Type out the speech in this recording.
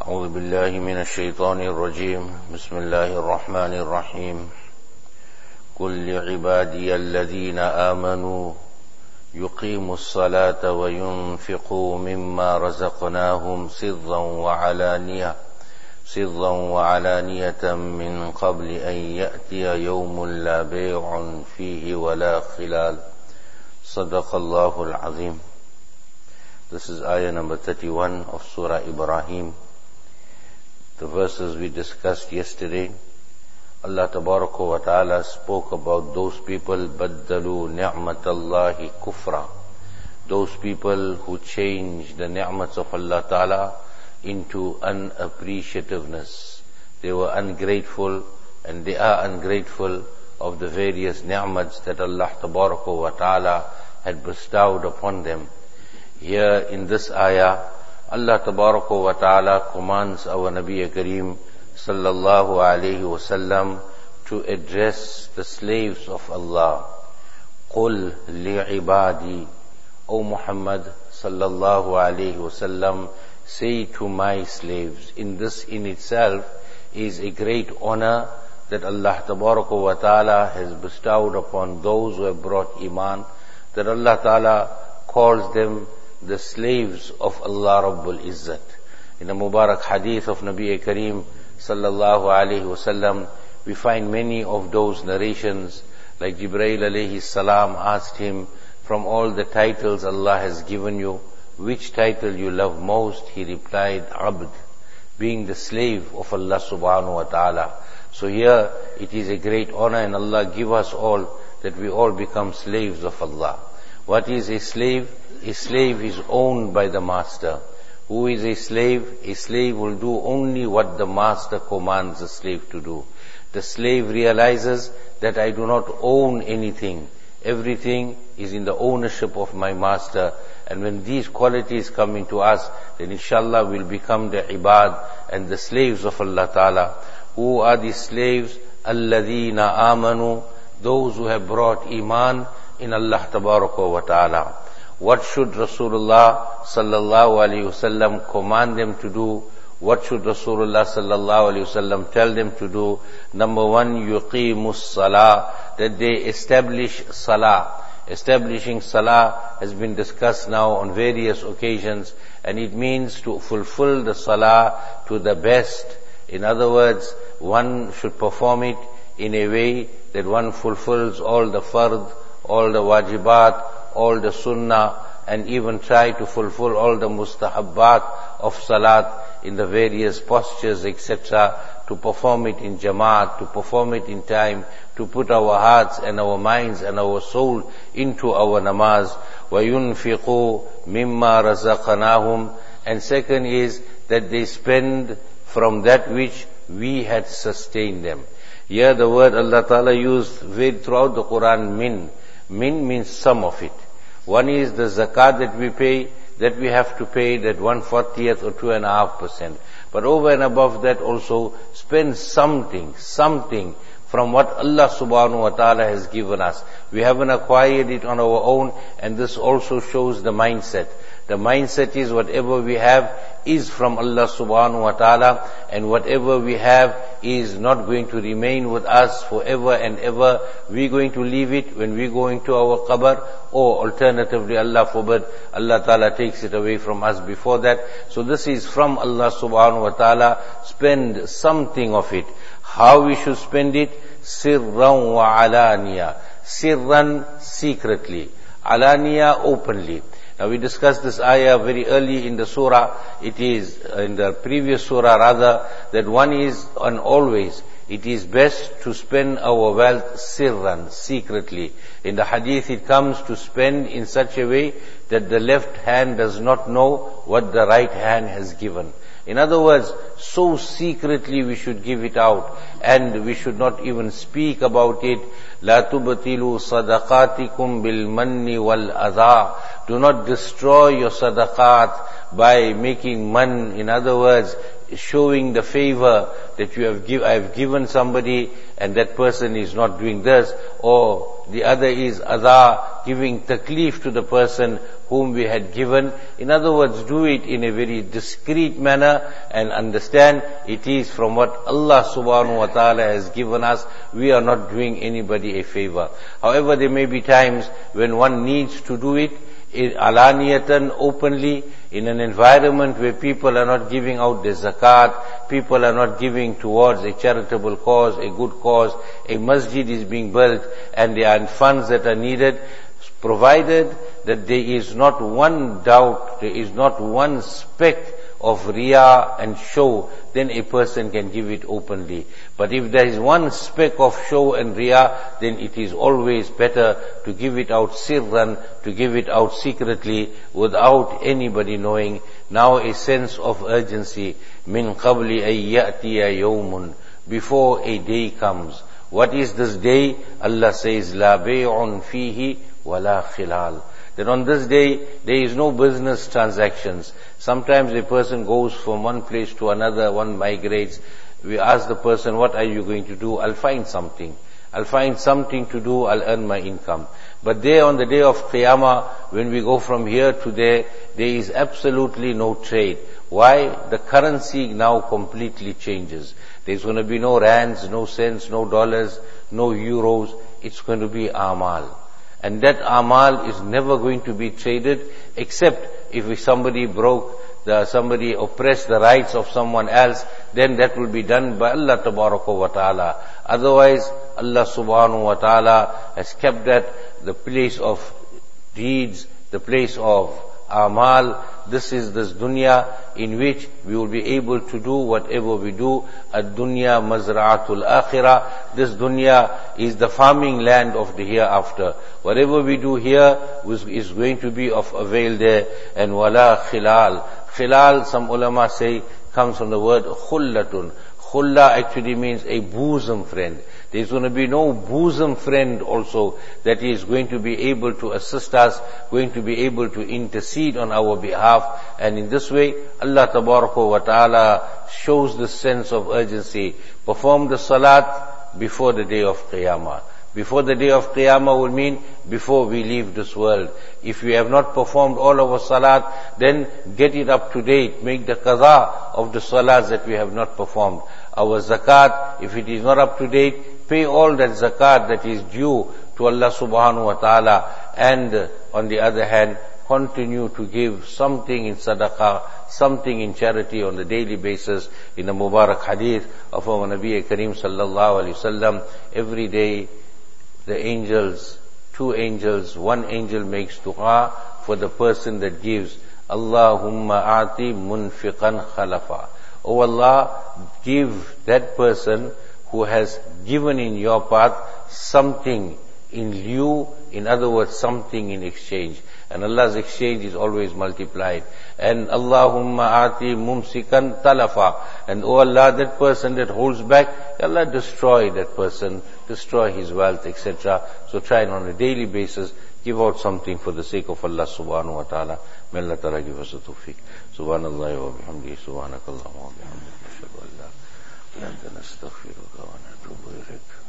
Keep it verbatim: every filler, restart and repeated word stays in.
أعوذ بالله من الشيطان الرجيم بسم الله الرحمن الرحيم قل لعبادي الذين آمنوا يقيموا الصلاة وينفقوا مما رزقناهم سرا وعلانية سرا وعلانية من قبل أن يأتي يوم لا بيع فيه ولا خلال صدق الله العظيم. This is ayah number thirty-one of Surah Ibrahim. The verses we discussed yesterday, Allah Tabaraka wa Ta'ala spoke about those people, baddalu ni'matallahi kufra. Those people who changed the ni'mats of Allah Ta'ala into unappreciativeness. They were ungrateful and they are ungrateful of the various ni'mats that Allah Tabaraka wa Ta'ala had bestowed upon them. Here in this ayah, Allah Tabaraka wa Ta'ala commands our Nabi Kareem sallallahu alayhi wa sallam to address the slaves of Allah. Qul li'ibadi, O Muhammad sallallahu alayhi wa sallam, say to my slaves. In this in itself is a great honor that Allah Tabaraka wa Ta'ala has bestowed upon those who have brought Iman, that Allah Ta'ala calls them the slaves of Allah Rabbul Izzat. In the Mubarak Hadith of Nabi Kareem sallallahu alayhi wasallam, we find many of those narrations, like Jibreel alayhi salam asked him, from all the titles Allah has given you, which title you love most? He replied, Abd, being the slave of Allah subhanahu wa ta'ala. So here it is a great honor, and Allah give us all that we all become slaves of Allah. What is a slave? A slave is owned by the master. Who is a slave? A slave will do only what the master commands the slave to do. The slave realizes that I do not own anything. Everything is in the ownership of my master. And when these qualities come into us, then inshallah we'll become the ibad and the slaves of Allah Ta'ala. Who are the slaves? Alladhina amanu, those who have brought iman in Allah Tabaraka wa Ta'ala. What should Rasulullah sallallahu alayhi wasallam command them to do? What should Rasulullah sallallahu alayhi wasallam tell them to do? Number one, yuqimus salah, that they establish salah. Establishing salah has been discussed now on various occasions, and it means to fulfill the salah to the best. In other words, one should perform it in a way that one fulfills all the fard, all the wajibat, all the sunnah, and even try to fulfill all the mustahabbat of salat in the various postures, et cetera, to perform it in jamaat, to perform it in time, to put our hearts and our minds and our soul into our namaz. وَيُنْفِقُوا مِمَّا رَزَقَنَاهُمْ. And second is that they spend from that which we had sustained them. Here the word Allah Ta'ala used very throughout the Quran, min. Min means some of it. One is the zakat that we pay, that we have to pay that one fortieth or two and a half percent. But over and above that also, spend something, something from what Allah subhanahu wa ta'ala has given us. We haven't acquired it on our own, and this also shows the mindset. The mindset is whatever we have is from Allah subhanahu wa ta'ala, and whatever we have is not going to remain with us forever and ever. We're going to leave it when we go into our qabr, or alternatively, Allah forbid, Allah ta'ala takes it away from us before that. So this is from Allah subhanahu wa ta'ala. Spend something of it. How we should spend it? Sirran wa alaniya. Sirran, secretly. Alaniya, openly. Now we discussed this ayah very early in the surah. It is, in the previous surah rather, that one is, and always, it is best to spend our wealth sirran, secretly. In the hadith it comes to spend in such a way that the left hand does not know what the right hand has given. In other words, so secretly we should give it out, and we should not even speak about it. La tubtilu sadaqatikum bil manni wal adha. Do not destroy your sadaqat by making man, in other words, showing the favor that you have give, I have given somebody and that person is not doing this, or the other is adha, giving taklif to the person whom we had given. In other words, do it in a very discreet manner and understand it is from what Allah subhanahu wa ta'ala has given us. We are not doing anybody a favor. However, there may be times when one needs to do it alaniyatan, openly, in an environment where people are not giving out the zakat, people are not giving towards a charitable cause, a good cause, a masjid is being built and there are funds that are needed, provided that there is not one doubt, there is not one speck of riya and show, then a person can give it openly. But if there is one speck of show and riya, then it is always better to give it out sirran, to give it out secretly without anybody knowing. Now a sense of urgency, min qabli ay ya'tiya yawmun, before a day comes. What is this day? Allah says, la bay'un fihi wa la khilal. That on this day, there is no business transactions. Sometimes a person goes from one place to another, one migrates. We ask the person, what are you going to do? I'll find something. I'll find something to do, I'll earn my income. But there on the day of Qiyamah, when we go from here to there, there is absolutely no trade. Why? The currency now completely changes. There's going to be no rands, no cents, no dollars, no euros. It's going to be amal. And that amal is never going to be traded, except if somebody broke, the, somebody oppressed the rights of someone else, then that will be done by Allah tabaraka wa ta'ala. Otherwise, Allah subhanahu wa ta'ala has kept that the place of deeds, the place of amal. This is this dunya in which we will be able to do whatever we do. Ad-dunya mazra'atul akhirah. This dunya is the farming land of the hereafter. Whatever we do here is going to be of avail there. And wala khilal. Khilal, some ulama say, comes from the word khullatun. Khulla actually means a bosom friend. There's going to be no bosom friend also that is going to be able to assist us, going to be able to intercede on our behalf. And in this way, Allah tabaraka wa ta'ala shows this sense of urgency. Perform the salat before the day of Qiyamah. Before the day of Qiyamah will mean before we leave this world. If we have not performed all our salat, then get it up to date. Make the qaza of the salats that we have not performed. Our zakat, if it is not up to date, pay all that zakat that is due to Allah subhanahu wa ta'ala. And on the other hand, continue to give something in sadaqah, something in charity on a daily basis. In the Mubarak hadith of our Nabi Kareem sallallahu alayhi wasallam, every day the angels, two angels, one angel makes dua for the person that gives. Allahumma aati munfiqan khalafa. O Allah, give that person who has given in your path something in lieu, in other words, something in exchange. And Allah's exchange is always multiplied. And Allahumma aati mumsikan talafa. And O Allah, that person that holds back, Allah destroy that person, destroy his wealth, et cetera. So try and on a daily basis give out something for the sake of Allah subhanahu wa ta'ala. May Allah ta'ala give us a tawfiq. Subhanallah wa bihamdihi, subhanakallah wa bihamdihi. Ashhadu an la ilaha illa anta nastaghfiruka wa natubu ilayk.